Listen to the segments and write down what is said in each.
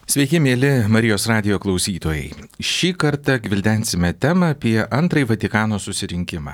Sveiki, mėly Marijos radijo klausytojai. Šį kartą gvildensime temą apie Antrąjį Vatikano susirinkimą.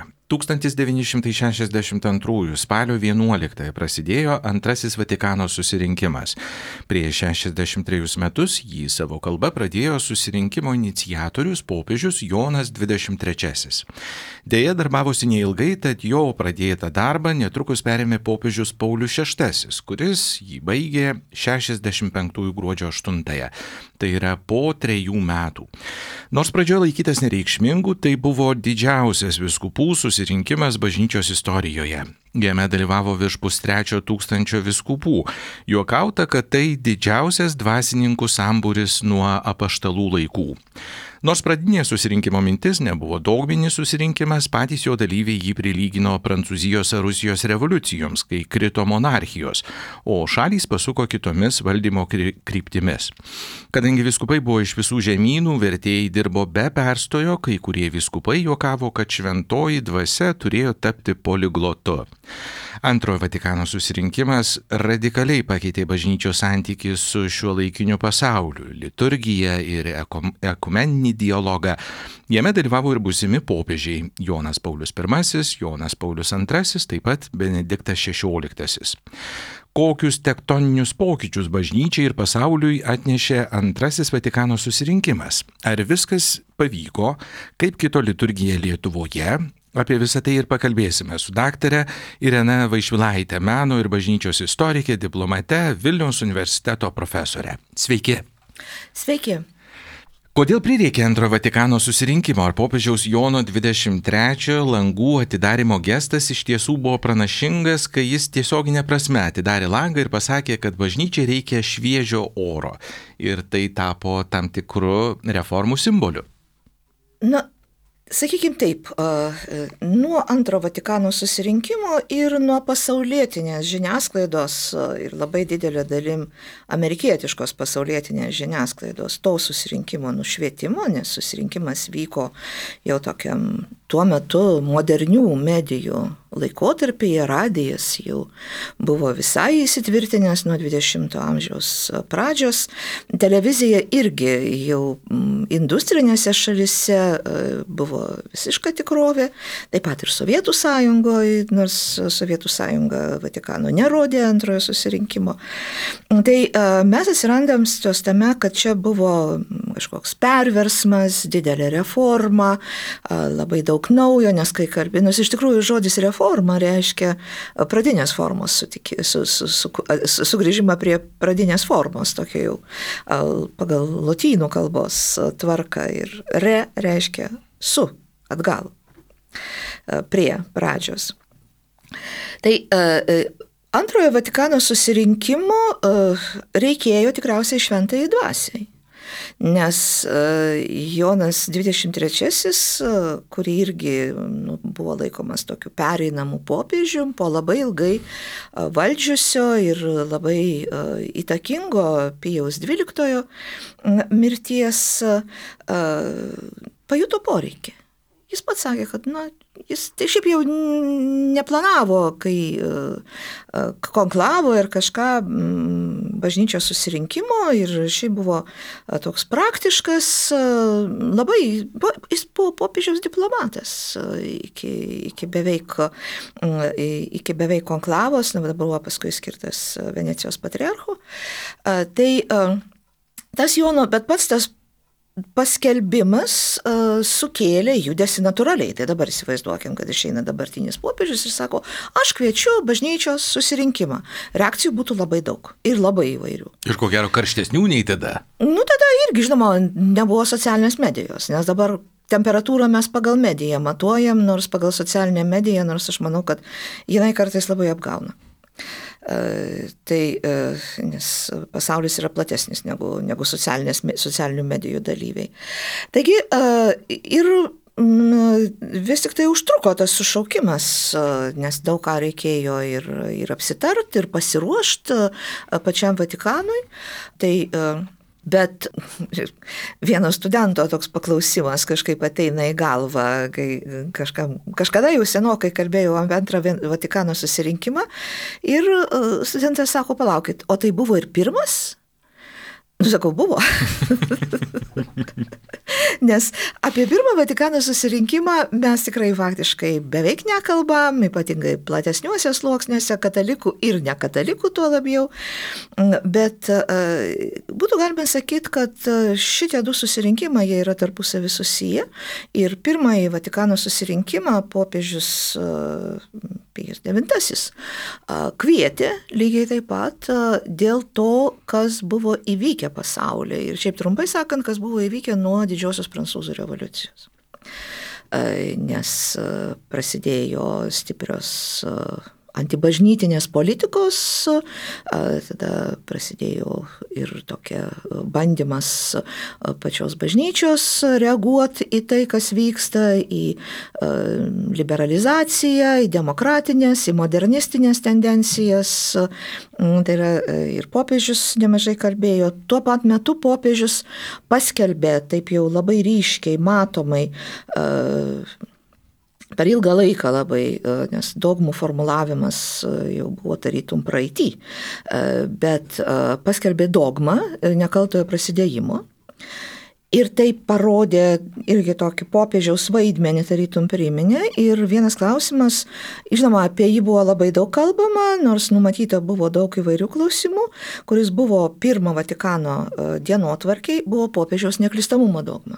1962 spalio 11 prasidėjo Antrasis Vatikano susirinkimas. Prieš 63 metus jį savo kalba pradėjo susirinkimo iniciatorius popiežius Jonas XXIII. Deja, darbavosi neilgai, tad jo pradėtą darbą netrukus perėmė popiežius Paulius VI, kuris jį baigė 65 gruodžio 8. Tai yra po 3 metų. Nors pradžioje laikytas nereikšmingu, tai buvo didžiausias vyskupų susirinkimas bažnyčios istorijoje. Jame dalyvavo virš 300 vyskupų. Juokauta, kad tai didžiausias dvasininkų sambūris nuo apaštalų laikų. Nors pradinė susirinkimo mintis nebuvo dogminis susirinkimas, patys jo dalyviai jį prilygino Prancūzijos ar Rusijos revoliucijoms, kai krito monarchijos, o šalys pasuko kitomis valdymo kryptimis. Kadangi vyskupai buvo iš visų žemynų, vertėjai dirbo be perstojo, kai kurie vyskupai juokavo, kad šventoji dvasia turėjo tapti poliglotu. Antrojo Vatikano susirinkimas radikaliai pakeitė bažnyčios santykį su šiuolaikiniu pasauliu, liturgiją ir ekumeninį dialogą. Jame dalyvavo ir būsimi popiežiai Jonas Paulius I, Jonas Paulius II, taip pat Benediktas XVI. Kokius tektoninius pokyčius bažnyčiai ir pasauliui atnešė Antrasis Vatikano susirinkimas? Ar viskas pavyko, kaip kito liturgija Lietuvoje? Apie visą tai ir pakalbėsime su daktare Irena Vaišvilaite, meno ir bažnyčios istorikė, diplomate, Vilniaus universiteto profesorė. Sveiki. Sveiki. Kodėl prireikė Antrojo Vatikano susirinkimo? Ar popiežiaus Jono 23 langų atidarimo gestas iš tiesų buvo pranašingas, kai jis tiesioginė prasme atidarė langą ir pasakė, kad bažnyčiai reikia šviežio oro. Ir tai tapo tam tikru reformų simboliu. Sakykime taip, nuo Antro Vatikano susirinkimo ir nuo pasaulietinės žiniasklaidos ir labai didelė dalim amerikietiškos pasaulietinės žiniasklaidos to susirinkimo nušvietimo, nes susirinkimas vyko jau tokiam tuo metu modernių medijų laikotarpyje, radijas jau buvo visai įsitvirtinęs nuo 20 amžiaus pradžios, televizija irgi jau industrinėse šalise buvo visiška tikrovė, taip pat ir Sovietų sąjungoje, nors Sovietų sąjunga Vatikano nerodė antrojo susirinkimo. Tai mes atsirandam tame, kad čia buvo kažkoks perversmas, didelė reforma, labai daug naujo, nes kai nors iš tikrųjų žodis reforma reiškia pradinės formos sugrįžimą prie pradinės formos, tokia jau pagal lotynų kalbos tvarką, ir reiškia su, atgal, prie pradžios. Tai Antrojo Vatikano susirinkimo reikėjo tikriausiai šventajai dvasiai. Nes Jonas XXIII, kurį irgi buvo laikomas tokiu pereinamų popiežium, po labai ilgai valdžiusio ir labai įtakingo Pijaus XII mirties, pajuto poreikį. Jis pats sakė, kad jis tai šiaip jau neplanavo, kai konklavo ir kažką bažnyčios susirinkimo, ir šiaip buvo toks praktiškas, labai, jis buvo popiežiaus diplomatas iki beveik konklavos, dabar buvo paskui skirtas Venecijos patriarchu. Tai tas Jono, bet pats tas paskelbimas sukėlė judesį natūraliai. Tai dabar įsivaizduokim, kad išeina dabartinis popiežius ir sako, aš kviečiu bažnyčios susirinkimą. Reakcijų būtų labai daug ir labai įvairių. Ir ko gero karštesnių nei tada? Tada irgi, žinoma, nebuvo socialinės medijos, nes dabar temperatūrą mes pagal mediją matuojam, nors pagal socialinę mediją, nors aš manau, kad jinai kartais labai apgauna. Nes pasaulis yra platesnis negu socialinių medijų dalyviai. Taigi ir vis tik tai užtruko tas sušaukimas, nes daug ką reikėjo ir apsitarti, ir pasiruošti pačiam Vatikanui. Bet vieno studento toks paklausimas kažkaip ateina į galvą, kai kažkada jau senokai kalbėjau apie Antrą Vatikano susirinkimą, ir studentas sako, palaukit, o tai buvo ir pirmas? Sakau, buvo. Nes apie Pirmą Vatikano susirinkimą mes tikrai faktiškai beveik nekalbam, ypatingai platesniuose sluoksniuose, katalikų ir nekatalikų tuo labiau. Bet būtų galima sakyti, kad šitie du susirinkimai jie yra tarpusavy susiję. Ir Pirmąjį Vatikano susirinkimą popiežius Pijus IX kvietė lygiai taip pat dėl to, kas buvo įvykę pasaulyje. Ir šiaip trumpai sakant, kas buvo įvykę nuo Didžiosios Prancūzų revoliucijos. Nes prasidėjo stiprios antibažnytinės politikos, tada prasidėjo ir tokia bandymas pačios bažnyčios reaguoti į tai, kas vyksta, į liberalizaciją, į demokratinės, į modernistinės tendencijas. Tai yra ir popiežius nemažai kalbėjo. Tuo pat metu popiežius paskelbė taip jau labai ryškiai, matomai, per ilgą laiką labai, nes dogmų formulavimas jau buvo tarytum praeitį, bet paskelbė dogmą nekaltojo prasidėjimo ir tai parodė irgi tokį popiežiaus vaidmenį tarytum priminė ir vienas klausimas, žinoma, apie jį buvo labai daug kalbama, nors numatyta buvo daug įvairių klausimų, kuris buvo Pirmo Vatikano dienotvarkiai, buvo popiežiaus neklystamumo dogma.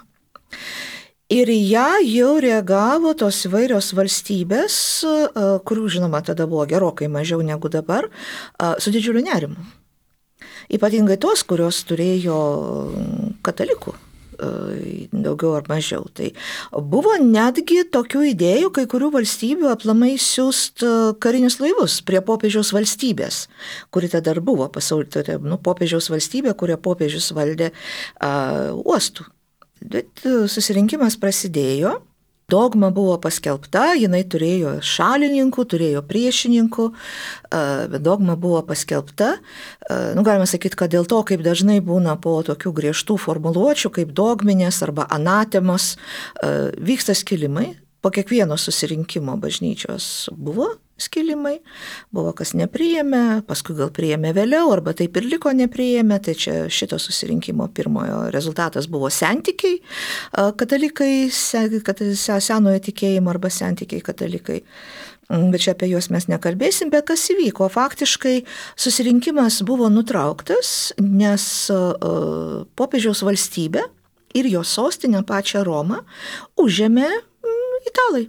Ir į ją jau reagavo tos įvairios valstybės, kurių, žinoma, tada buvo gerokai mažiau negu dabar, su didžiuliu nerimu. Ypatingai tos, kurios turėjo katalikų, daugiau ar mažiau. Tai buvo netgi tokių idėjų, kai kurių valstybių aplamai siųst karinius laivus prie popiežiaus valstybės, kuri tada dar buvo pasaulyje, popiežiaus valstybė, kurią popiežius valdė uostų. Bet susirinkimas prasidėjo, dogma buvo paskelbta, jinai turėjo šalininkų, turėjo priešininkų, bet dogma buvo paskelbta. Galima sakyti, kad dėl to, kaip dažnai būna po tokių griežtų formuluočių, kaip dogminės arba anatemos, vyksta skilimai. Po kiekvieno susirinkimo bažnyčios buvo skilimai, buvo kas nepriėmė, paskui gal priėmė vėliau, arba taip ir liko nepriėmė, tai čia šito susirinkimo pirmojo rezultatas buvo sentikiai, katalikai, senojo tikėjimo arba sentikiai katalikai. Bet čia apie juos mes nekalbėsim, bet kas įvyko. Faktiškai susirinkimas buvo nutrauktas, nes popiežiaus valstybė ir jo sostinę pačią Romą užėmė italai.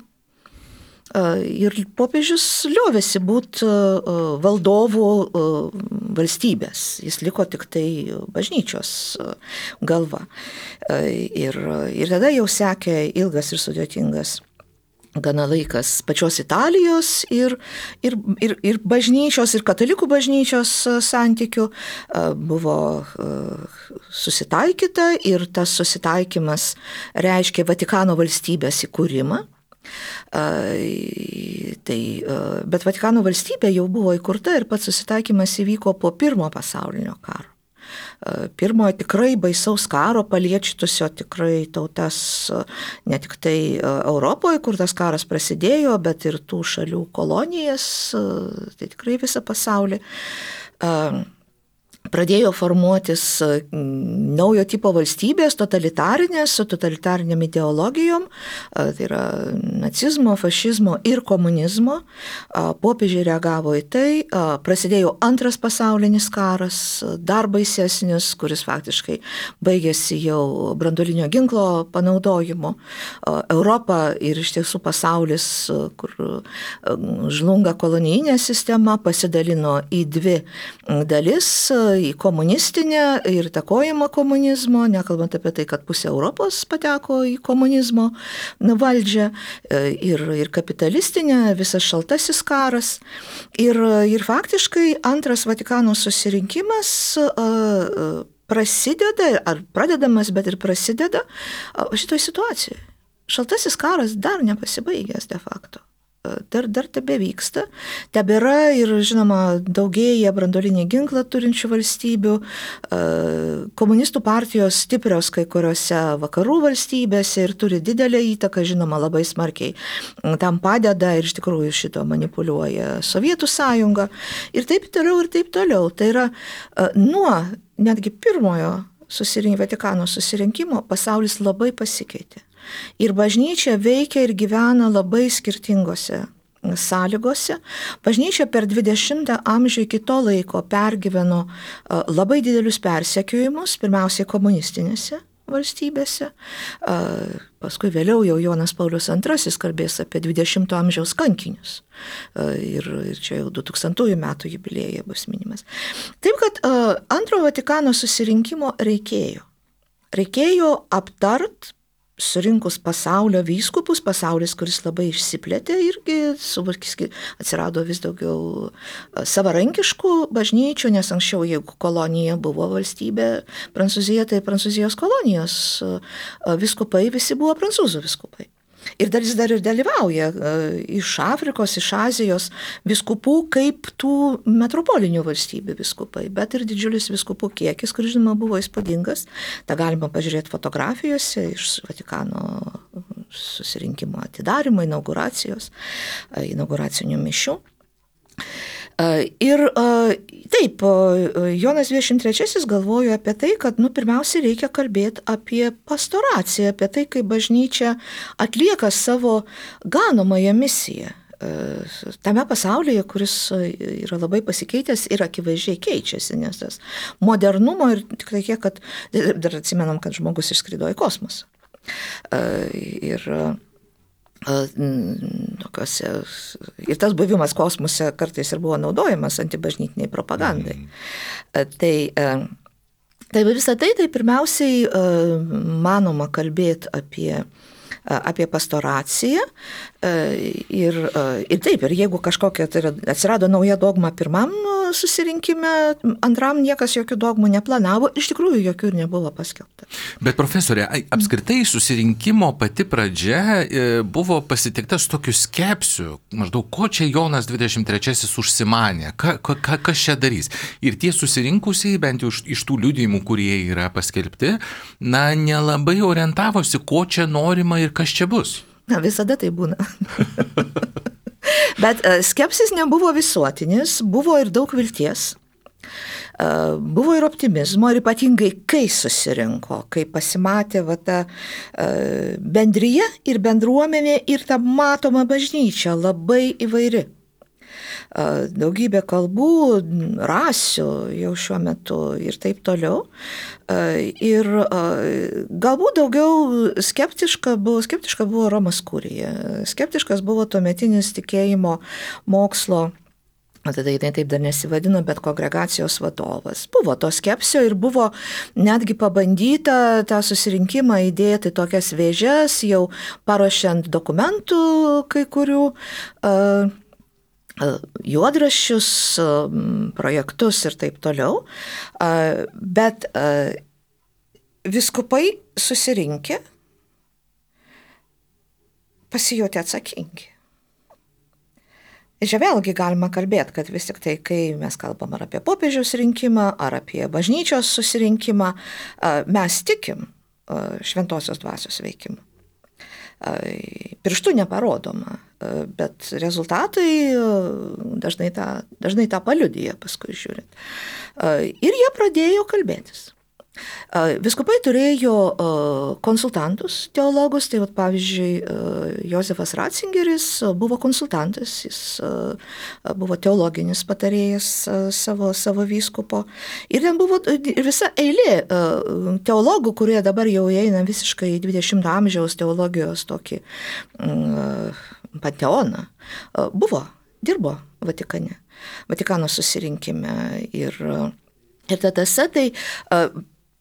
Ir popiežius liovėsi būti valdovų valstybės. Jis liko tik tai bažnyčios galva. Ir tada jau sekė ilgas ir sudėtingas gana laikas pačios Italijos ir bažnyčios, ir katalikų bažnyčios santykių. Buvo susitaikyta ir tas susitaikymas reiškė Vatikano valstybės įkūrimą. Bet Vatikano valstybė jau buvo įkurta ir pats susitaikymas įvyko po Pirmo pasaulinio karo. Pirmojo tikrai baisaus karo paliečitusio tikrai tautas ne tik tai Europoje, kur tas karas prasidėjo, bet ir tų šalių kolonijas, tai tikrai visą pasaulį. Pradėjo formuotis naujo tipo valstybės, totalitarinės, su totalitariniam ideologijom, tai yra nacizmo, fašizmo ir komunizmo. Popiežiai reagavo į tai, prasidėjo Antras pasaulinis karas, dar baisesnis, kuris faktiškai baigėsi jau branduolinio ginklo panaudojimu. Europa ir iš tiesų pasaulis, kur žlunga kolonijinė sistema, pasidalino į dvi dalis, į komunistinę ir įtakojimą komunizmo, nekalbant apie tai, kad pusė Europos pateko į komunizmo valdžią, ir kapitalistinę, visas šaltasis karas. Ir faktiškai Antras Vatikano susirinkimas prasideda, ar pradedamas, bet ir prasideda šitoj situacijoje. Šaltasis karas dar nepasibaigęs de facto. dar tebevyksta. Tebėra ir, žinoma, daugėja branduolinį ginklą turinčių valstybių. Komunistų partijos stiprios kai kuriuose vakarų valstybėse ir turi didelę įtaką, žinoma, labai smarkiai. Tam padeda ir iš tikrųjų šito manipuliuoja Sovietų sąjunga. Ir taip toliau, ir taip toliau. Tai yra nuo netgi pirmojo Vatikano susirinkimo pasaulis labai pasikeitė. Ir bažnyčia veikia ir gyvena labai skirtingose sąlygose. Bažnyčia per 20 amžių iki to laiko pergyveno labai didelius persekiojimus, pirmiausiai komunistinėse valstybėse. Paskui vėliau jau Jonas Paulius II kalbės apie 20 amžiaus kankinius. Ir čia jau 2000 metų jubiliejai bus minimas. Taip, kad Antrojo Vatikano susirinkimo reikėjo. Reikėjo aptart, surinkus pasaulio vyskupus, pasaulis, kuris labai išsiplėtė irgi, atsirado vis daugiau savarankiškų bažnyčių, nes anksčiau, jeigu kolonija buvo valstybė Prancūzija, tai Prancūzijos kolonijos vyskupai visi buvo prancūzų vyskupai. Ir dalis dar ir dalyvauja iš Afrikos, iš Azijos vyskupų kaip tų metropolinių valstybių vyskupai, bet ir didžiulis vyskupų kiekis, kuris, žinoma, buvo įspūdingas. Ta galima pažiūrėti fotografijose iš Vatikano susirinkimo atidarymo, inauguracinių mišių. Ir taip, Jonas 23 galvojo apie tai, kad pirmiausia reikia kalbėti apie pastoraciją, apie tai, kaip bažnyčia atlieka savo ganomąją misiją. Tame pasaulyje, kuris yra labai pasikeitęs ir akivaizdžiai keičiasi, nes tas modernumo ir tik tai kiek, kad dar atsimenam, kad žmogus išskrido į kosmosą. Ir tas buvimas kosmose kartais ir buvo naudojamas antibažnytiniai propagandai. Tai visą tai pirmiausiai manoma kalbėti apie pastoraciją ir taip, ir jeigu kažkokia atsirado nauja dogma pirmam susirinkime, antram niekas jokių dogmų neplanavo, iš tikrųjų jokių ir nebuvo paskelbta. Bet profesorė, apskritai susirinkimo pati pradžia buvo pasitikta su tokiu skepsiu, maždaug ko čia Jonas 23 užsimanė, kas čia darys. Ir tie susirinkusiai, bent jau iš tų liudijimų, kurie yra paskelbti, nelabai orientavosi, ko čia norima ir kas čia bus. Visada tai būna. Bet skepsis nebuvo visuotinis, buvo ir daug vilties, buvo ir optimizmo, ir ypatingai kai susirinko, kai pasimatė ta bendrija ir bendruomenė ir ta matoma bažnyčia labai įvairi. Daugybė kalbų, rasių jau šiuo metu ir taip toliau. Ir galbūt daugiau skeptiška buvo Romos kurija. Skeptiškas buvo tuometinis tikėjimo mokslo, tada jinai taip dar nesivadino, bet kongregacijos vadovas. Buvo to skepsio ir buvo netgi pabandyta tą susirinkimą įdėti tokias vėžes, jau paruošiant dokumentų kai kurių, juodraščius, projektus ir taip toliau, bet vyskupai susirinkę pasijautė atsakingi. Ir čia vėlgi galima kalbėti, kad vis tik tai, kai mes kalbam ar apie popiežiaus rinkimą, ar apie bažnyčios susirinkimą, mes tikim šventosios dvasios veikimu. Pirštų neparodoma, bet rezultatai dažnai tą paliudija paskui žiūrint. Ir jie pradėjo kalbėtis. Vyskupai turėjo konsultantus, teologus, tai pavyzdžiui, Josefas Ratzingeris buvo konsultantas, jis buvo teologinis patarėjas savo vyskupo. Ir ten buvo visa eilė teologų, kurie dabar jau eina visiškai į 20 amžiaus teologijos tokį panteoną. Dirbo Vatikane, Vatikano susirinkime. Ir ta tiesa, tai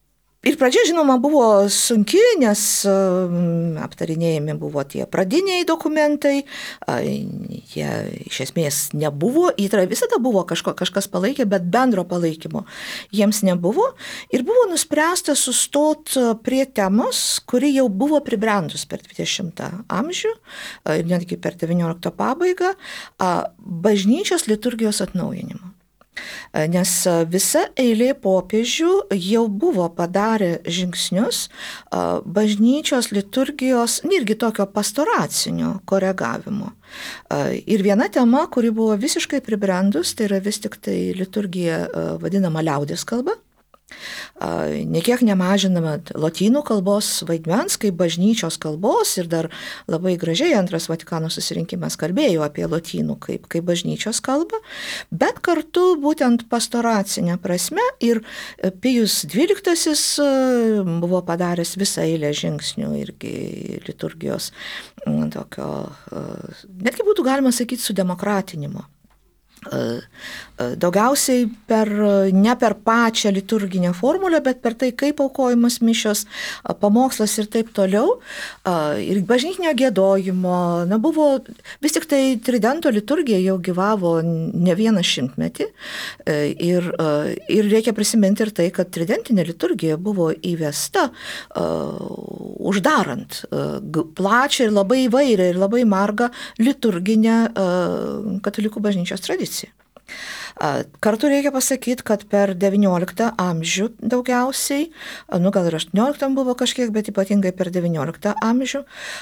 Ir pradžia, žinoma, buvo sunki, nes aptarinėjami buvo tie pradiniai dokumentai, jie iš esmės nebuvo, visada buvo kažkas palaikė, bet bendro palaikymo jiems nebuvo. Ir buvo nuspręsta sustoti prie temos, kuri jau buvo pribrendus per 20 amžių ir netgi per 19 pabaigą, bažnyčios liturgijos atnaujinimo. Nes visa eilė popiežių jau buvo padarę žingsnius bažnyčios liturgijos, irgi tokio pastoracinio koregavimo. Ir viena tema, kuri buvo visiškai pribrendus, tai yra vis tik tai liturgija vadinama liaudies kalba. Niekiek nemažinama lotynų kalbos vaidmens kaip bažnyčios kalbos ir dar labai gražiai Antras Vatikano susirinkimas kalbėjo apie lotynų kaip bažnyčios kalbą, bet kartu būtent pastoracinė prasme ir Pijus XII buvo padaręs visą eilę žingsnių irgi liturgijos tokio, netgi būtų galima sakyti, sudemokratinimo. Daugiausiai ne per pačią liturginę formulę, bet per tai, kaip aukojimas mišios, pamokslas ir taip toliau, ir bažnytinio giedojimo. Buvo vis tik tai tridento liturgija jau gyvavo ne vieną šimtmetį ir reikia prisiminti ir tai, kad tridentinė liturgija buvo įvesta uždarant plačią ir labai įvairią ir labai margą liturginę katalikų bažnyčios tradiciją. Kartu reikia pasakyti, kad per 19 amžių daugiausiai, gal ir 18 buvo kažkiek, bet ypatingai per 19 amžių,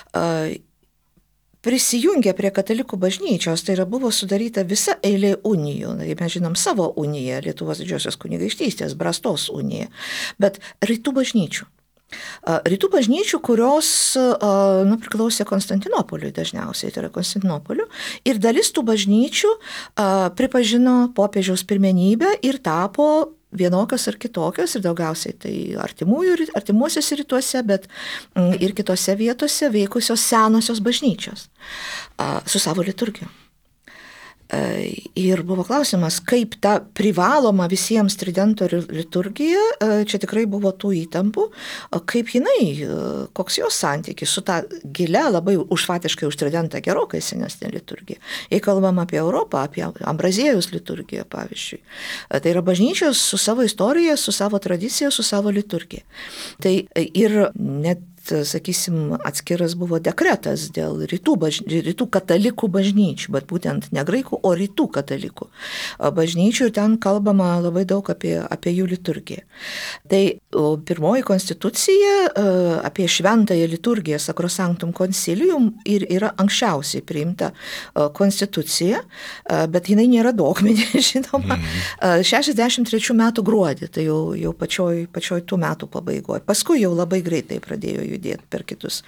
prisijungė prie katalikų bažnyčios, tai yra buvo sudaryta visa eilė unijų. Mes žinom savo uniją, Lietuvos didžiosios kunigaikštystės, Brastos uniją, bet rytų bažnyčių. Rytų bažnyčių, kurios priklausė Konstantinopoliui dažniausiai, tai yra Konstantinopoliu, ir dalis tų bažnyčių pripažino popiežiaus pirmenybę ir tapo vienokios ar kitokios, ir daugiausiai tai artimuosiuose rytuose, bet ir kitose vietose veikusios senosios bažnyčios su savo liturgija. Ir buvo klausimas, kaip ta privaloma visiems tridento liturgija, čia tikrai buvo tų įtampų, kaip jinai, koks jos santykis su ta gilia, labai užfatiškai už tridentą gerokai senesnė liturgija. Jei kalbam apie Europą, apie Ambraziejaus liturgiją, pavyzdžiui. Tai yra bažnyčios su savo istorija, su savo tradicija, su savo liturgija. Tai ir net sakysim, atskiras buvo dekretas dėl rytų katalikų bažnyčių, bet būtent ne graikų, o rytų katalikų bažnyčių, ir ten kalbama labai daug apie jų liturgiją. Tai pirmoji konstitucija apie šventąją liturgiją Sacrosanctum Concilium ir yra anksčiausiai priimta konstitucija, bet jinai nėra dogminė, žinoma, 63 metų gruodį, tai jau pačioj tų metų pabaigoje. Paskui jau labai greitai pradėjo judėti per kitus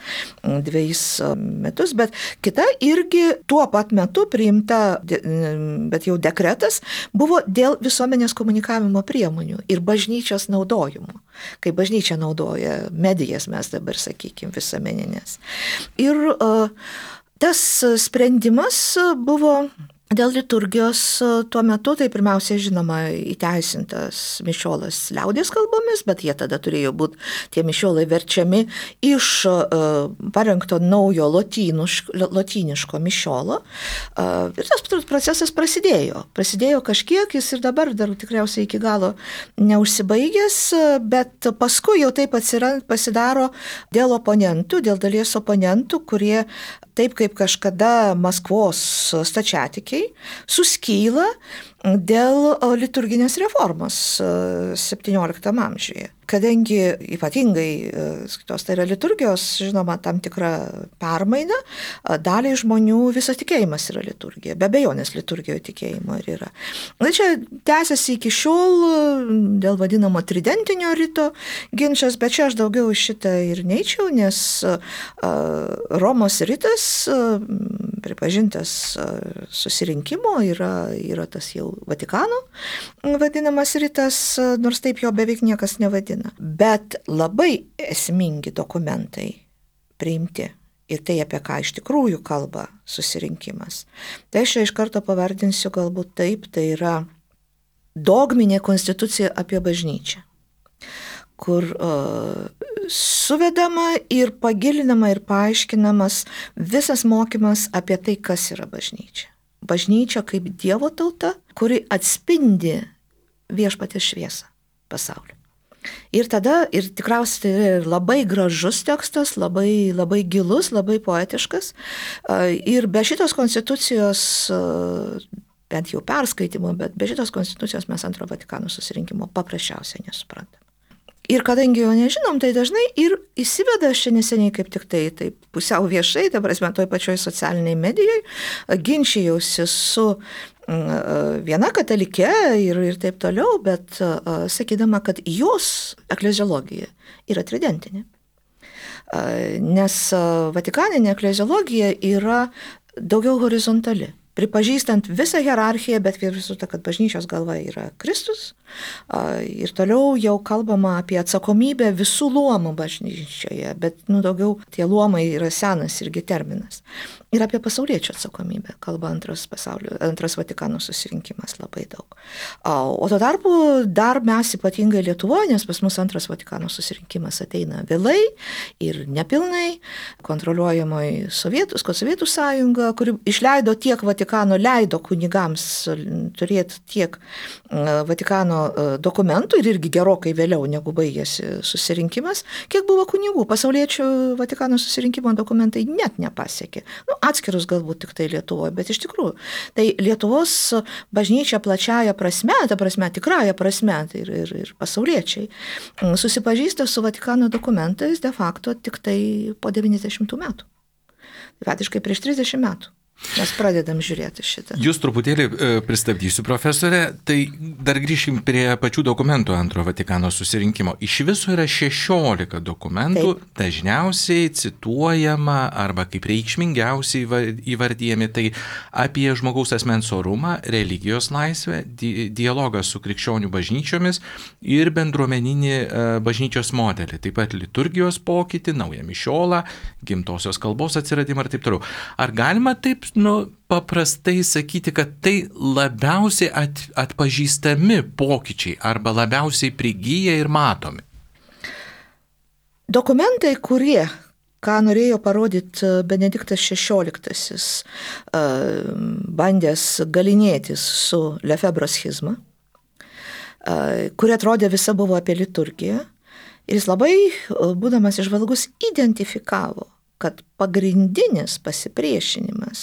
2 metus, bet kita irgi tuo pat metu priimta, bet jau dekretas, buvo dėl visuomenės komunikavimo priemonių ir bažnyčios naudojimo, kai bažnyčia naudoja medijas, mes dabar sakykim visuomeninės. Ir tas sprendimas buvo dėl liturgijos tuo metu, tai pirmiausia, žinoma, įteisintas mišiolas liaudies kalbomis, bet jie tada turėjo būti tie mišiolai verčiami iš parengto naujo lotyniško mišiolo. Ir tas procesas prasidėjo. Prasidėjo kažkiek, jis ir dabar dar tikriausiai iki galo neužsibaigęs, bet paskui jau taip pasidaro dėl oponentų, dėl dalies oponentų, kurie taip kaip kažkada Maskvos stačiatikiai suskyla dėl liturginės reformos 17 amžiuje. Kadangi ypatingai, tai yra liturgijos, žinoma, tam tikra permaina, daliai žmonių visas tikėjimas yra liturgija, be abejonės liturgijoje tikėjimo ir yra. Na, čia tęsiasi iki šiol dėl vadinamo tridentinio rito ginčas, bet čia aš daugiau šitą ir neičiau, nes Romos ritas, pripažintas susirinkimo, yra tas jau Vatikano vadinamas ritas, nors taip jo beveik niekas nevadina. Bet labai esmingi dokumentai priimti ir tai, apie ką iš tikrųjų kalba susirinkimas. Tai aš iš karto pavardinsiu galbūt taip, tai yra dogminė konstitucija apie bažnyčią, kur suvedama ir pagilinama ir paaiškinamas visas mokymas apie tai, kas yra bažnyčia. Bažnyčia kaip Dievo tauta, kuri atspindi viešpaties šviesą pasaulio. Ir tikriausiai tai labai gražus tekstas, labai, labai gilus, labai poetiškas. Ir be šitos konstitucijos, bent jau perskaitimo, bet be šitos konstitucijos mes Antro Vatikano susirinkimo paprasčiausiai nesuprantam. Ir kadangi jo nežinom, tai dažnai ir įsiveda aš čia neseniai kaip tik tai pusiau viešai, ta prasme, toj pačioj socialiniai medijai, ginčijausi su viena katalikė ir taip toliau, bet sakydama, kad jos ekleziologija yra tridentinė. Nes Vatikaninė ekleziologija yra daugiau horizontali, pripažįstant visą hierarchiją, bet visų ta, kad bažnyčios galva yra Kristus. Ir toliau jau kalbama apie atsakomybę visų luomų bažnyčioje, bet daugiau tie luomai yra senas irgi terminas. Ir apie pasauliečio atsakomybę kalba Antras Vatikano susirinkimas labai daug. O tuo tarpu dar mes ypatingai Lietuvoje, nes pas mus Antras Vatikano susirinkimas ateina vėlai ir nepilnai, kontroliuojamoj Sovietų sąjunga, kuri išleido tiek Vatikano, leido kunigams turėti tiek Vatikano dokumentų ir irgi gerokai vėliau negu baigėsi susirinkimas, kiek buvo kunigų. Pasauliečių Vatikano susirinkimo dokumentai net nepasiekė. Atskirus galbūt tik tai Lietuvoje, bet iš tikrųjų. Tai Lietuvos bažnyčia plačiaja prasme, ta prasme, tikrąja prasme, tai ir pasauliečiai, susipažįsta su Vatikano dokumentais de facto tik tai po 90 metų. Faktiškai prieš 30 metų. Mes pradedam žiūrėti šitą. Jūs truputėlį pristabdysiu, profesorė, tai dar grįžkim prie pačių dokumentų Antro Vatikano susirinkimo. Iš viso yra 16 dokumentų, taip. Dažniausiai cituojama arba kaip reikšmingiausiai įvardyjami tai apie žmogaus asmens orumą, religijos laisvę, dialogą su krikščionių bažnyčiomis ir bendruomeninį bažnyčios modelį, taip pat liturgijos pokytį, naują mišiolą, gimtosios kalbos atsiradimą ir taip toliau. Ar galima taip paprastai sakyti, kad tai labiausiai atpažįstami pokyčiai arba labiausiai prigyja ir matomi? Dokumentai, ką norėjo parodyti Benediktas XVI, bandęs galinėtis su Lefebvre schizma, kuri atrodė visa buvo apie liturgiją, ir jis labai, būdamas įžvalgus, identifikavo, kad pagrindinis pasipriešinimas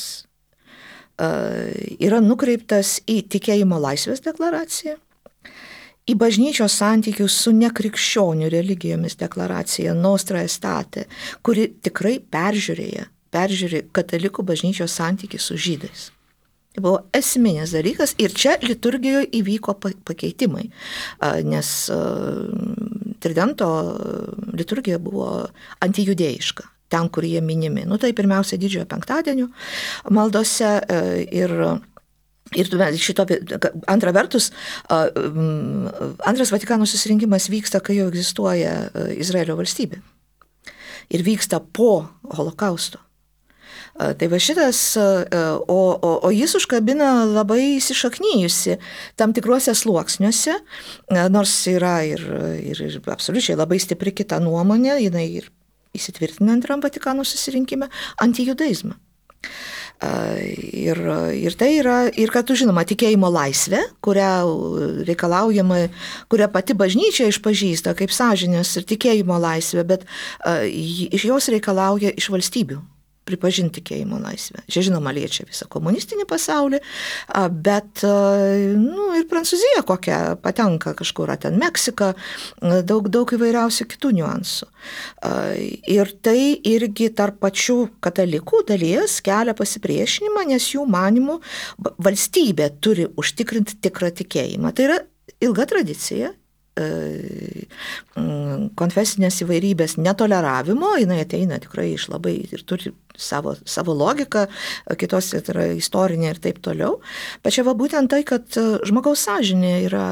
yra nukreiptas į tikėjimo laisvės deklaraciją, į bažnyčios santykius su nekrikščionių religijomis deklaracija Nostra Aetate, kuri tikrai peržiūrė katalikų bažnyčios santykių su žydais. Tai buvo esminis dalykas ir čia liturgijoje įvyko pakeitimai, nes Tridento liturgija buvo antijudėjiška. Ten, kur jie minimi. Tai pirmiausia Didžiojo penktadienio maldose ir šito, antra vertus, Antras Vatikano susirinkimas vyksta, kai jau egzistuoja Izraelio valstybė. Ir vyksta po holokausto. Tai va šitas, o jis užkabina labai įsišaknyjusi tam tikruose sluoksniuose, nors yra ir absoliučiai labai stipri kita nuomonė, jinai ir įsitvirtina Antram Vatikano susirinkime, antijudaizmą. Ir tai yra, ir kad žinoma, tikėjimo laisvė, kurią pati bažnyčia išpažįsta kaip sąžinės ir tikėjimo laisvė, bet iš jos reikalauja iš valstybių pripažinti tikėjimo laisvę. Čia žinoma liečia visą komunistinį pasaulį, bet ir Prancūzija kokia patenka kažkur, ten Meksika, daug įvairiausių kitų niuansų. Ir tai irgi tarp pačių katalikų dalies kelia pasipriešinimą, nes jų manymų valstybė turi užtikrinti tikrą tikėjimą. Tai yra ilga tradicija. Konfesinės įvairybės netoleravimo, jinai ateina tikrai iš labai ir turi savo logiką, kitos yra istorinė ir taip toliau. Bet čia va būtent tai, kad žmogaus sąžinė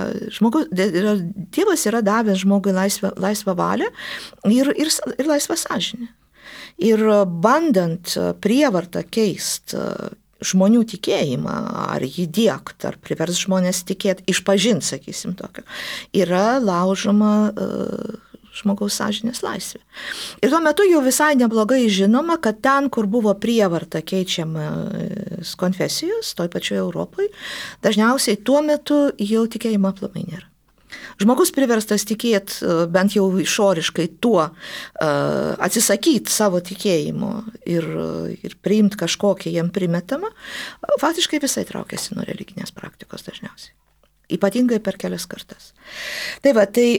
Dievas yra davęs žmogui laisvą valią ir laisvą sąžinę. Ir bandant prievartą keisti žmonių tikėjimą, ar jį diegt, ar privers žmonės tikėti, išpažinti, sakysim, tokio, yra laužoma žmogaus sąžinės laisvė. Ir tuo metu jau visai neblogai žinoma, kad ten, kur buvo prievarta keičiamas konfesijos, toj pačioje Europoje, dažniausiai tuo metu jau tikėjimo aplamai nėra. Žmogus priverstas tikėti, bent jau išoriškai tuo, atsisakyti savo tikėjimo ir priimti kažkokį jam primetamą, faktiškai visai traukiasi nuo religinės praktikos dažniausiai. Ypatingai per kelias kartas. Tai va, tai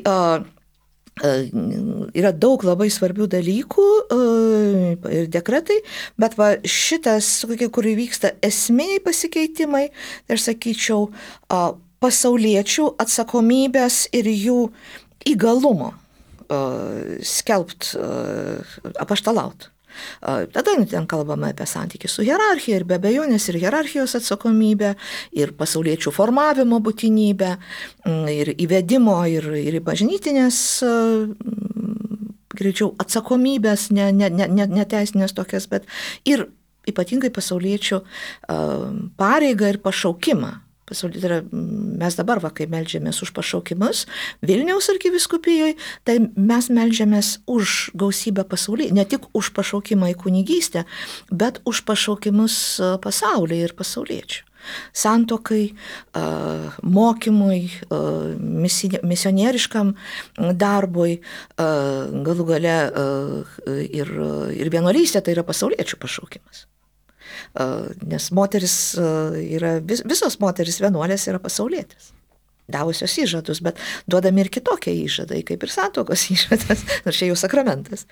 yra daug labai svarbių dalykų ir dekretai, bet va šitas, kur įvyksta esminiai pasikeitimai, tai aš sakyčiau, pasauliečių atsakomybės ir jų įgalumo skelbt, apaštalaut. Tada ten kalbame apie santykį su hierarchija ir be abejonės ir hierarchijos atsakomybę, ir pasauliečių formavimo būtinybę, ir įvedimo, ir į bažnytinės, greičiau, atsakomybės, neteisinės tokias, bet ir ypatingai pasauliečių pareigą ir pašaukimą. Mes dabar, kai meldžiamės už pašaukimus Vilniaus arkivyskupijoje, tai mes meldžiamės už gausybę pasaulyje, ne tik už pašaukimą į kunigystę, bet už pašaukimus pasaulyje ir pasauliečių. Santuokai, mokymui, misionieriškam darbui, galų gale ir vienuolystė, tai yra pasauliečių pašaukimas. Nes moteris visos moteris vienuolės yra pasaulietės, davusios įžadus, bet duodami ir kitokie įžadai, kaip ir santuokos įžadas, nors čia jau sakramentas.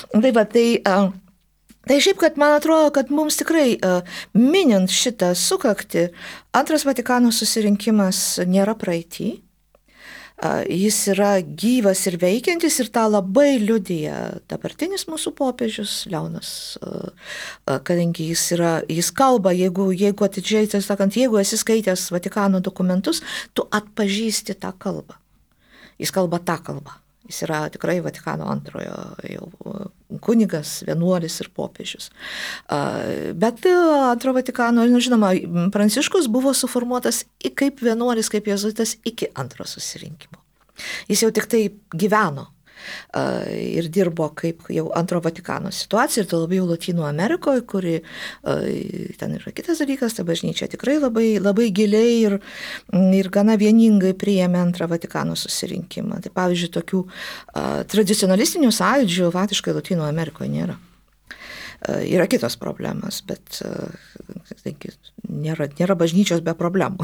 Tai šiaip, kad man atrodo, kad mums tikrai minint šitą sukaktį, Antras Vatikano susirinkimas nėra praeity. Jis yra gyvas ir veikiantis ir tą labai liudija dabartinis mūsų popiežius Leonas, kadangi jis kalba, jeigu atidžiai, tai sakant, jeigu esi skaitęs Vatikano dokumentus, tu atpažįsti tą kalbą. Jis kalba tą kalbą. Jis yra tikrai Vatikano antrojo jau kunigas, vienuolis ir popiežius. Bet Antro Vatikano, žinoma, Pranciškus buvo suformuotas kaip vienuolis, kaip jėzuitas iki antro susirinkimo. Jis jau tik tai gyveno ir dirbo kaip jau Antro Vatikano situacija, ir tai labiau Lotynų Amerikoje, kuri ten yra kitas dalykas, ta bažnyčia tikrai labai, labai giliai ir gana vieningai priėmė Antrą Vatikano susirinkimą. Tai pavyzdžiui, tokių tradicionalistinių sąjūdžių faktiškai Lotynų Amerikoje nėra. Yra kitos problemas, bet nėra bažnyčios be problemų.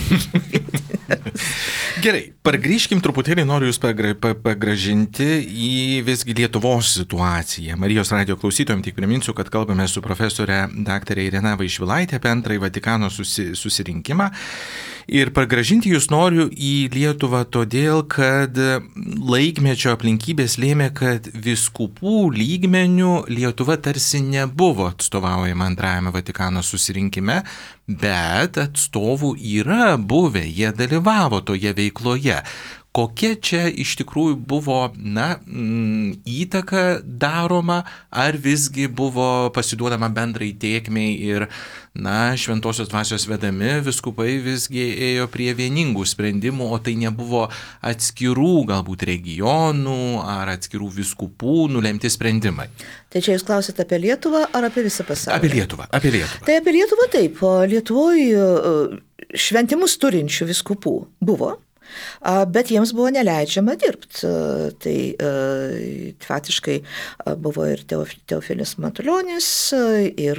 Gerai, pargrįžkim truputėlį, noriu jūs pagražinti į visgi Lietuvos situaciją. Marijos radijo klausytojams tik priminsiu, kad kalbame su profesorė daktarė Irena Vaišvilaitė apie Antrąjį Vatikano susirinkimą. Ir pargražinti jūs noriu į Lietuvą todėl, kad laikmečio aplinkybės lėmė, kad vyskupų lygmenių Lietuva tarsi nebuvo atstovaujama Antrajame Vatikano susirinkime, bet atstovų yra buvę, jie dalyvavo toje veikloje. Kokia čia iš tikrųjų buvo įtaka daroma, ar visgi buvo pasiduodama bendrai tėkmei ir šventosios dvasios vedami vyskupai visgi ėjo prie vieningų sprendimų, o tai nebuvo atskirų galbūt regionų ar atskirų vyskupų nulemti sprendimai. Tai čia jūs klausite apie Lietuvą ar apie visą pasaulį? Apie Lietuvą. Tai apie Lietuvą taip. Lietuvoje šventimus turinčių vyskupų buvo, bet jiems buvo neleidžiama dirbti. Tai faktiškai buvo ir Teofilis Matulionis, ir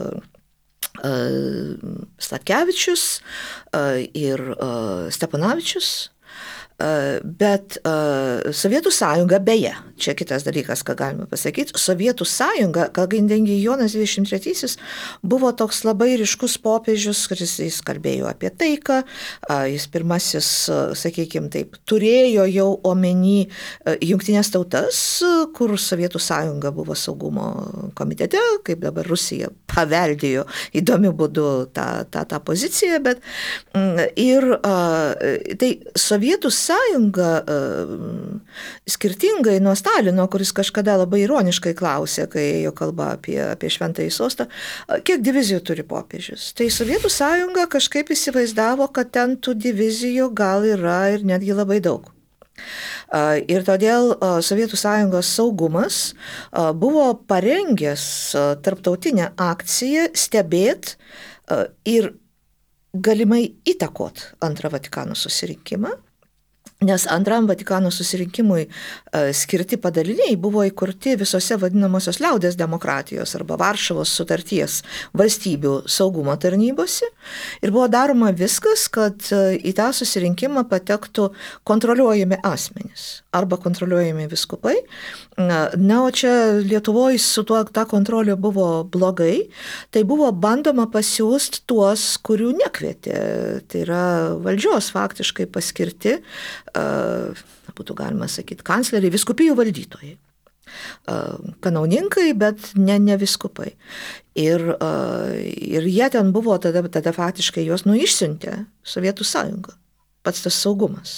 Statkevičius, ir Steponavičius. Bet Sovietų sąjunga, beje, čia kitas dalykas, ką galime pasakyti, Sovietų sąjunga, kadangi Jonas 23 buvo toks labai ryškus popiežius, kuris jis kalbėjo apie taiką, jis pirmasis, sakykime taip, turėjo jau omeny jungtinės tautas, kur Sovietų sąjunga buvo saugumo komitete, kaip dabar Rusija paveldėjo įdomiu būdu tą poziciją, bet ir tai Sovietų sąjunga, skirtingai nuo Stalino, kuris kažkada labai ironiškai klausė, kai ėjo kalba apie Šventąjį sostą, kiek divizijų turi popiežius. Tai Sovietų sąjunga kažkaip įsivaizdavo, kad ten tų divizijų gal yra ir netgi labai daug. Ir todėl Sovietų Sąjungos saugumas buvo parengęs tarptautinę akciją stebėti ir galimai įtakot Antrą Vatikano susirinkimą. Nes Antram Vatikano susirinkimui skirti padaliniai buvo įkurti visose vadinamosios liaudės demokratijos arba Varšuvos sutarties valstybių saugumo tarnybose ir buvo daroma viskas, kad į tą susirinkimą patektų kontroliuojami asmenys arba kontroliuojami vyskupai. Na, o čia Lietuvoje su tuo ta kontrolė buvo blogai, tai buvo bandoma pasiūsti tuos, kurių nekvietė. Tai yra valdžios faktiškai paskirti, būtų galima sakyti, kancleriai, vyskupijų valdytojai. Kanauninkai, bet ne vyskupai. Ir jie ten buvo, tada faktiškai juos išsiuntė Sovietų Sąjunga. Pats tas saugumas.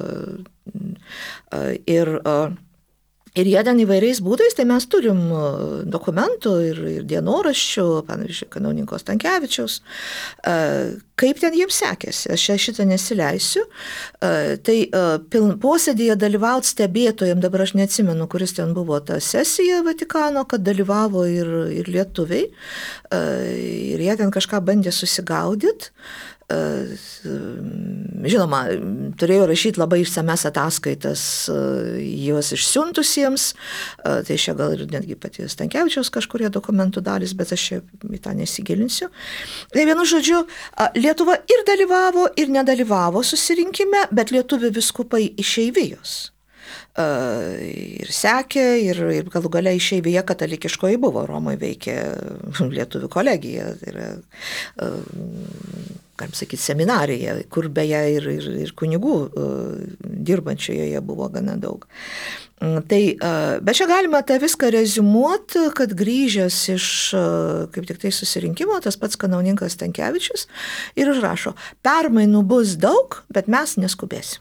Ir jie ten įvairiais būdais, tai mes turim dokumentų ir dienoraščių, pavyzdžiui, kanauninko Stankevičiaus, kaip ten jiems sekėsi. Aš šitą nesileisiu. Tai posėdėje dalyvauti stebėtojams, dabar aš neatsimenu, kuris ten buvo ta sesija Vatikano, kad dalyvavo ir lietuviai. Ir jie ten kažką bandė susigaudyti. Žinoma, turėjo rašyti labai išsames ataskaitas juos išsiuntusiems, tai čia gal ir netgi pati Stankevičiaus kažkurie dokumentų dalis, bet aš į tą nesigilinsiu. Tai vienu žodžiu, Lietuva ir dalyvavo, ir nedalyvavo susirinkime, bet lietuvių vyskupai išeivijos. Ir sekė, ir galų gale išeivija katalikiškoji buvo, Romoje veikė lietuvių kolegija, tai yra, galim sakyti, seminarija, kur beje ir kunigų dirbančioje buvo gana daug. Tai, bet čia galima tą viską reziumuoti, kad grįžęs iš kaip tik tai susirinkimo, tas pats kanauninkas Stankevičius ir rašo, permainų bus daug, bet mes neskubėsim.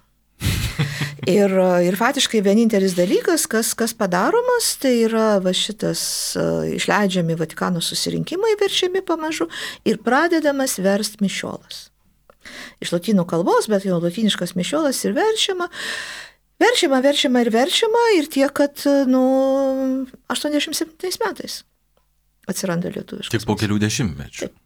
Ir faktiškai vienintelis dalykas, kas padaromas, tai yra va šitas išleidžiami Vatikano susirinkimai, verčiami pamažu ir pradedamas verst mišiolas. Iš lotynų kalbos, bet jau lotyniškas mišiolas ir verčiama ir tiek, kad 87 metais atsiranda lietuviškas. Tik po kelių dešimtmečių. Taip.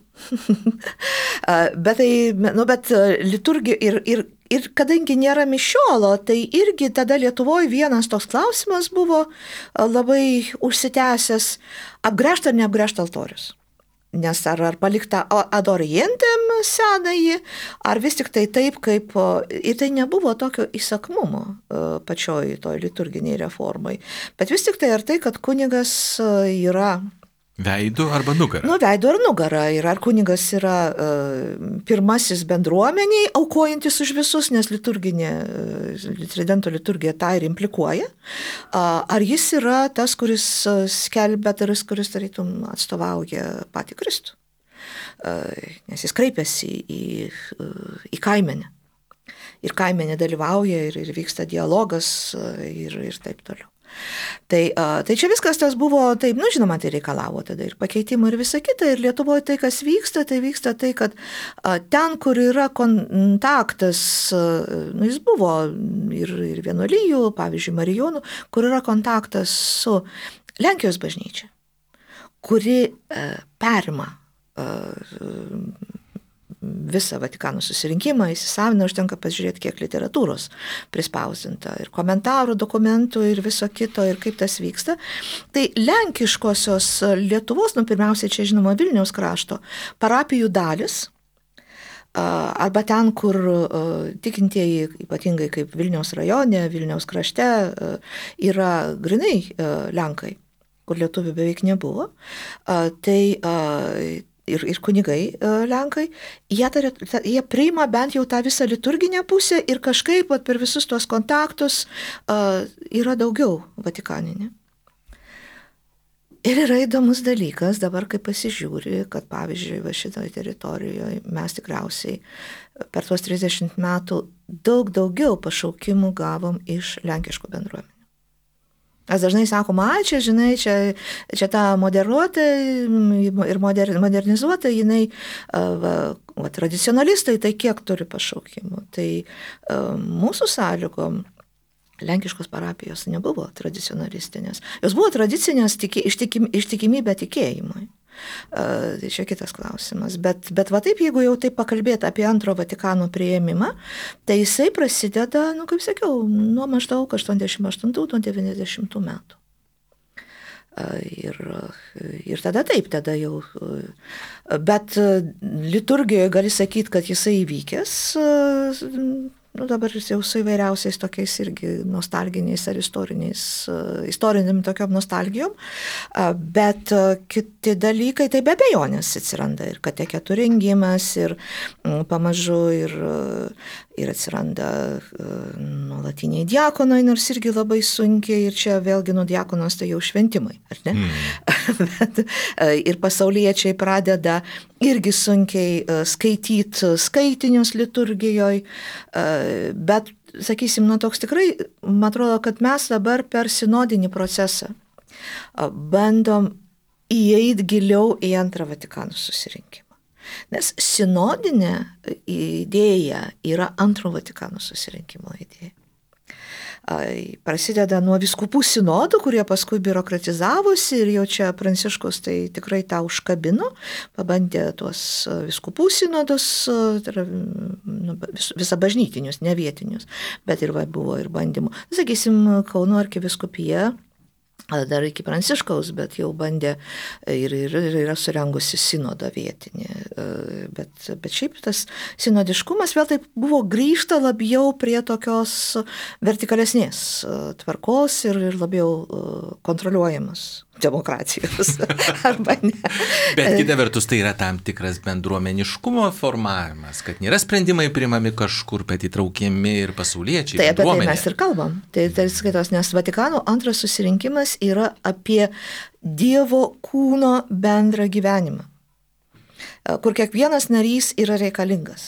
Bet liturgija ir kadangi nėra mišiolo, tai irgi tada Lietuvoje vienas toks klausimas buvo labai užsitęsęs, apgręžta ar neapgręžta altorius. Nes ar palikta ad orientem senąjį, ar vis tik tai taip, kaip... Ir tai nebuvo tokio įsakmumo pačioj toj liturginiai reformai. Bet vis tik tai ar tai, kad kunigas yra... Veidu arba nugara? Veidu ar nugara. Ir ar kunigas yra pirmasis bendruomeniai, aukojantis už visus, nes tridento liturgija tą ir implikuoja. Ar jis yra tas, kuris skelbia, kuris tarytum atstovauja patį Kristų. Nes jis kreipiasi į kaimenę. Ir kaimenė dalyvauja ir vyksta dialogas ir taip toliau. Tai čia viskas tas buvo, taip, žinoma, tai reikalavo tada ir pakeitimų ir visa kita. Ir Lietuvoje tai, kas vyksta, tai, kad ten, kur yra kontaktas, jis buvo ir vienuolijų, pavyzdžiui, Marijonų, kur yra kontaktas su Lenkijos bažnyčia, kuri perima visą Vatikano susirinkimą, įsisavina, užtenka pasižiūrėti, kiek literatūros prispausinta ir komentarų, dokumentų ir viso kito ir kaip tas vyksta. Tai lenkiškosios Lietuvos, pirmiausia, čia žinoma Vilniaus krašto, parapijų dalis, arba ten, kur tikintieji, ypatingai kaip Vilniaus rajone, Vilniaus krašte, yra grinai lenkai, kur lietuvių beveik nebuvo, tai ir kunigai lenkai, jie priima bent jau tą visą liturginę pusę ir kažkaip per visus tuos kontaktus yra daugiau vatikaninė. Ir yra įdomus dalykas, dabar kai pasižiūri, kad pavyzdžiui, šitoje teritorijoje mes tikriausiai per tuos 30 metų daug daugiau pašaukimų gavom iš lenkiškų bendruomenių. Aš dažnai sakom, čia, žinai, čia ta moderuota ir modernizuota, jinai, tradicionalistai, tai kiek turi pašaukimų. Tai mūsų sąlygom Lenkiškos parapijos nebuvo tradicionalistinės. Jos buvo tradicinės ištikimybė tikėjimui. Tai čia kitas klausimas. Bet va taip, jeigu jau taip pakalbėti apie Antro Vatikano priėmimą, tai jisai prasideda, kaip sakiau, nuo maždaug 88-90 metų. Ir tada taip, tada jau. Bet liturgijoje gali sakyti, kad jisai įvykęs, dabar jau su įvairiausiais tokiais irgi nostalginiais ar istorinėm tokiom nostalgijom, bet kiti dalykai, tai be abejonės atsiranda ir kateketų rengimas, ir pamažu ir atsiranda nuolatiniai diakonai, nors irgi labai sunkiai, ir čia vėlgi nuo diakonos tai jau šventimai, ar ne? Bet, ir pasauliečiai pradeda irgi sunkiai skaityti skaitinius liturgijoje, bet, sakysim, toks tikrai, man atrodo, kad mes dabar per sinodinį procesą bandom įeiti giliau į Antrą Vatikano susirinkimą. Nes sinodinė idėja yra Antro Vatikano susirinkimo idėja. Prasideda nuo vyskupų sinodų, kurie paskui biurokratizavosi, ir jau čia Pranciškus tai tikrai tą užkabino, pabandė tuos vyskupų sinodus, visabažnytinius, ne vietinius, bet ir buvo ir bandymų. Sakysim, Kauno arkivyskupija dar iki Pranciškaus, bet jau bandė ir yra surengusi sinodą vietinį. Bet šiaip tas sinodiškumas vėl taip buvo grįžta labiau prie tokios vertikalesnės tvarkos ir labiau kontroliuojamas demokratijos. Arba ne. Bet kita vertus tai yra tam tikras bendruomeniškumo formavimas, kad nėra sprendimai priimami kažkur, bet įtraukiami ir pasauliečiai. Tai apie tai mes ir kalbam. Tai skaitos, nes Vatikano antras susirinkimas yra apie Dievo kūno bendrą gyvenimą, kur kiekvienas narys yra reikalingas.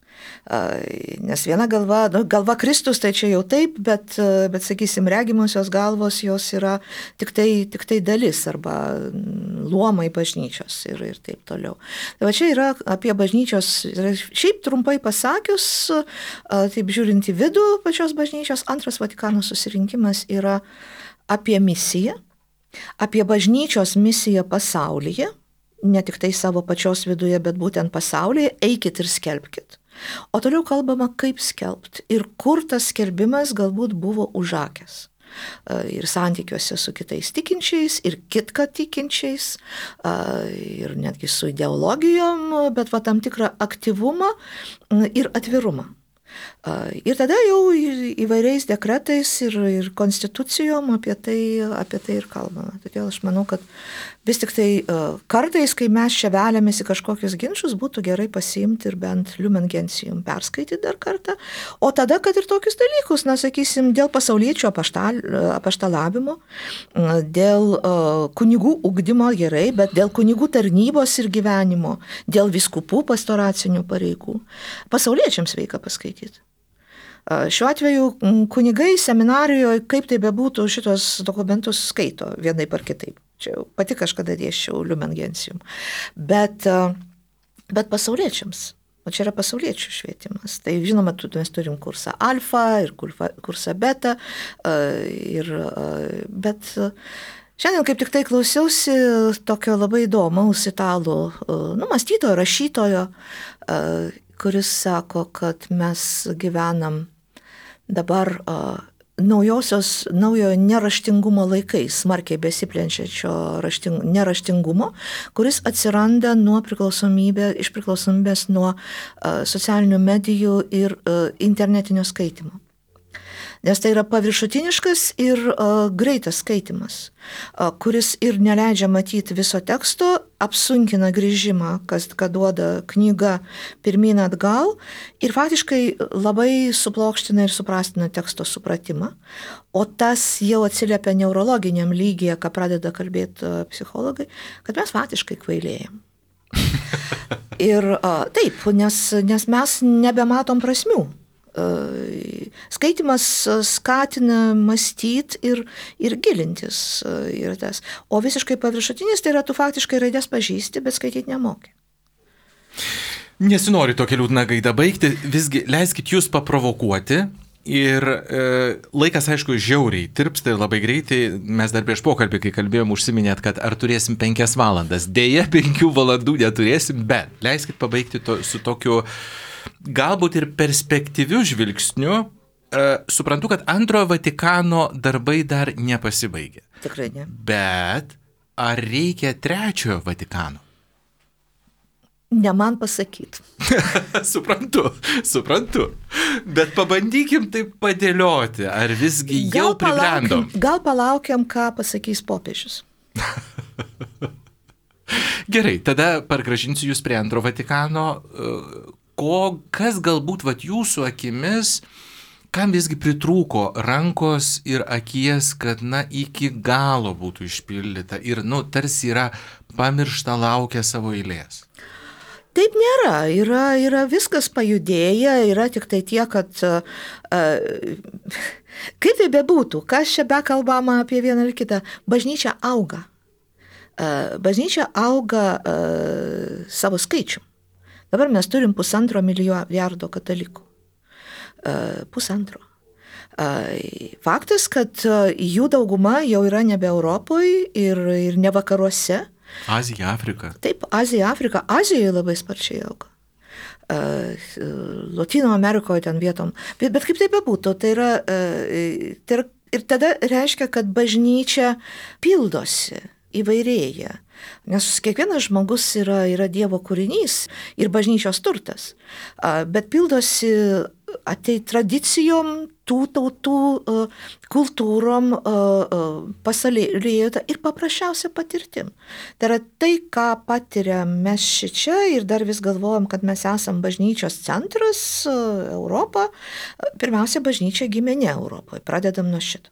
Nes viena galva Kristus, tai čia jau taip, bet sakysim, regimosios galvos jos yra tik tai dalis arba luomai bažnyčios ir taip toliau. Tai va čia yra apie bažnyčios, šiaip trumpai pasakius, taip žiūrint į vidų pačios bažnyčios, Antras Vatikano susirinkimas yra apie misiją, apie bažnyčios misiją pasaulyje, ne tik tai savo pačios viduje, bet būtent pasaulyje, eikit ir skelbkit. O toliau kalbama, kaip skelbti ir kur tas skelbimas galbūt buvo užakęs. Ir santykiuose su kitais tikinčiais, ir kitką tikinčiais, ir netgi su ideologijom, bet va tam tikrą aktyvumą ir atvirumą. Ir tada jau įvairiais dekretais ir konstitucijom apie tai ir kalbame. Todėl aš manau, kad vis tik tai kartais, kai mes čia veliamės į kažkokius ginčius, būtų gerai pasiimti ir bent Lumen Gentium perskaityti dar kartą, o tada, kad ir tokius dalykus, sakysim, dėl pasauliečių apaštalavimo, dėl kunigų ugdymo gerai, bet dėl kunigų tarnybos ir gyvenimo, dėl vyskupų pastoracinių pareigų, pasauliečiams reikia paskaityti. Šiuo atveju kunigai seminarijoje, kaip tai bebūtų, šitos dokumentus skaito vienaip ar kitaip. Čia pati kažkada dėsčiau Lumen Gentium. Bet pasauliečiams, o čia yra pasauliečių švietimas. Tai žinoma, mes turim kursą alfa ir kursą beta, bet šiandien kaip tik tai klausiausi tokio labai įdomaus italų mąstytojo, rašytojo, kuris sako, kad mes gyvenam dabar naujojo neraštingumo laikais, smarkiai besiplenčiančio neraštingumo, kuris atsiranda iš priklausomybės nuo socialinių medijų ir internetinio skaitimo. Nes tai yra paviršutiniškas ir greitas skaitimas, kuris ir neleidžia matyti viso teksto, apsunkina grįžimą, ką duoda knyga pirmyn atgal, ir faktiškai labai suplokština ir suprastina teksto supratimą, o tas jau atsiliepia neurologiniam lygyje, ką pradeda kalbėti psichologai, kad mes faktiškai kvailėjam. Ir taip, nes mes nebematom prasmių. Skaitimas skatina mąstyti ir gilintis. O visiškai paviršutinis tai yra tu faktiškai raidės pažįsti, bet skaityti nemoki. Nesinori tokia liūdna gaida baigti, visgi leiskit jūs paprovokuoti Ir laikas, aišku, žiauriai tirpsta ir labai greitai. Mes dar prieš pokalbį, kai kalbėjom, užsiminėt, kad ar turėsim 5 valandas. Deja, 5 valandų neturėsim, bet leiskit pabaigti su tokiu galbūt ir perspektyviu žvilgsniu. Suprantu, kad Antrojo Vatikano darbai dar nepasibaigė. Tikrai ne. Bet ar reikia Trečiojo Vatikano? Ne man pasakyti. suprantu. Bet pabandykim taip padėlioti, ar visgi jau pribrendom. Gal palaukiam, ką pasakys popiežius. Gerai, tada pargražinsiu jūs prie Antro Vatikano. Kas galbūt jūsų akimis, kam visgi pritrūko rankos ir akies, kad iki galo būtų išpildyta ir tarsi yra pamiršta, laukia savo eilės? Taip nėra, yra viskas pajudėję, yra tik tai tiek, kad kaip tai bebūtų, kas čia bekalbama apie vieną ir kitą, bažnyčia auga. Bažnyčia auga savo skaičium. Dabar mes turim 1,5 milijardo katalikų. 1,5. Faktas, kad jų dauguma jau yra nebe Europoje ir ne vakaruose. Azija, Afrika. Taip, Azija, Afrika. Azijoje labai sparčiai auga. Lotynų Amerikoje ten vietom. Bet kaip tai bebūtų, tai yra ir tada reiškia, kad bažnyčia pildosi, įvairėja. Nes kiekvienas žmogus yra Dievo kūrinys ir bažnyčios turtas. Bet pildosi tradicijom, tų tautų kultūrom pasaulėje ir paprasčiausia patirtim. Tai yra tai, ką patiriam mes šičia ir dar vis galvojam, kad mes esam bažnyčios centras Europą. Pirmiausia, bažnyčia gimė ne Europoje. Pradedam nuo šito.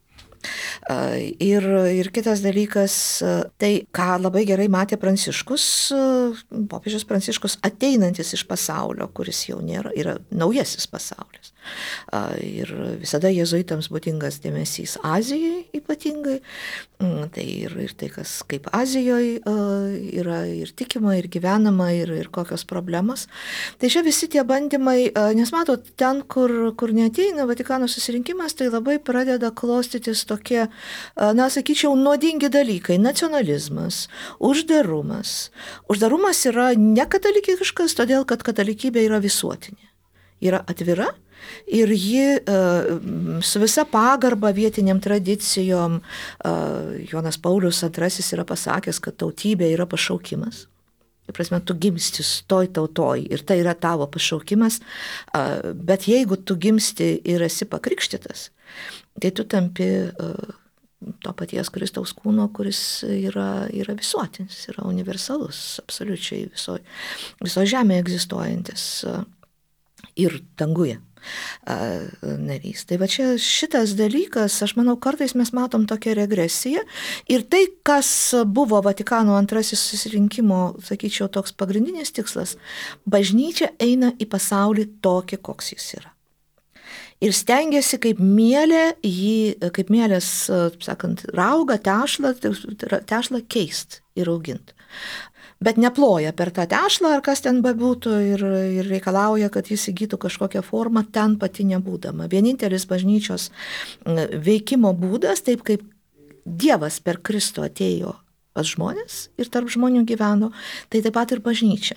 Ir kitas dalykas, tai ką labai gerai matė Pranciškus, popiežius Pranciškus, ateinantis iš pasaulio, kuris jau yra naujasis pasaulis. Ir visada jėzuitams būdingas dėmesys Azijai ypatingai, tai ir tai, kas kaip Azijoje yra ir tikima, ir gyvenama, ir kokios problemos. Tai čia visi tie bandymai, nes matot, ten, kur neateina Vatikano susirinkimas, tai labai pradeda klostytis tokie, sakyčiau, nuodingi dalykai. Nacionalizmas, uždarumas. Uždarumas yra nekatalikiškas, todėl kad katalikybė yra visuotinė. Yra atvira ir ji su visa pagarba vietiniam tradicijom, Jonas Paulius II yra pasakęs, kad tautybė yra pašaukimas. Tai prasme, tu gimsti toj tautoj ir tai yra tavo pašaukimas, bet jeigu tu gimsti ir esi pakrikštytas, tai tu tampi to paties Kristaus kūno, kuris yra visuotinis, yra universalus, absoliučiai viso žemėje egzistuojantis ir danguje narys. Tai va čia šitas dalykas, aš manau, kartais mes matom tokią regresiją ir tai, kas buvo Vatikano antrasis susirinkimo, sakyčiau, toks pagrindinis tikslas, bažnyčia eina į pasaulį tokį, koks jis yra. Ir stengiasi kaip mielės, sakant, rauga, tešlą keist ir augint. Bet neploja per tą tešlą, ar kas ten bebūtų, ir reikalauja, kad jis įgytų kažkokią formą, ten pati nebūdama. Vienintelis bažnyčios veikimo būdas, taip kaip Dievas per Kristų atėjo pas žmonės ir tarp žmonių gyveno, tai taip pat ir bažnyčia.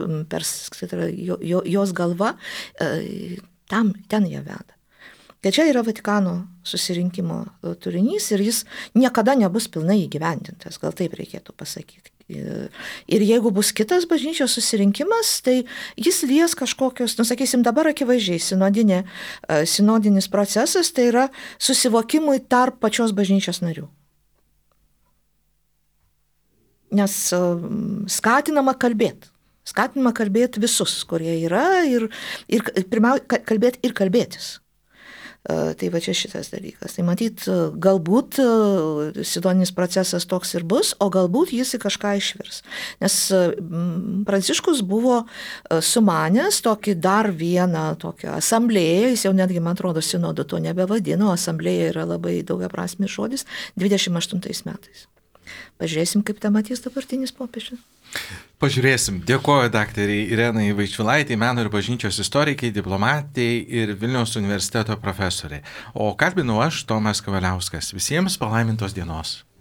Jos galva ten ją veda. Tai čia yra Vatikano susirinkimo turinys ir jis niekada nebus pilnai įgyvendintas, gal taip reikėtų pasakyti. Ir jeigu bus kitas bažnyčios susirinkimas, tai jis lies kažkokios, sakysim, dabar akivaizdžiai sinodinis procesas, tai yra susivokimui tarp pačios bažnyčios narių. Nes skatinama kalbėti visus, kurie yra, ir pirmiausia, kalbėti ir kalbėtis. Tai va čia šitas dalykas. Tai matyt, galbūt sinodinis procesas toks ir bus, o galbūt jis į kažką išvirs. Nes Pranciškus buvo sumanęs tokį dar vieną tokią asamblėją, jis jau netgi, man atrodo, sinodu to nebevadino, asamblėja yra labai daugiaprasmis žodis, 28 metais. pažiūrėsim, kaip tą matys dabartinis popiežius. Pažiūrėsim. Dėkuoju daktarei Irenai Vaičvilaitei, meno ir bažnyčios istorikai, diplomatei ir Vilniaus universiteto profesoriai. O kalbinau aš, Tomas Kavaliauskas. Visiems palaimintos dienos.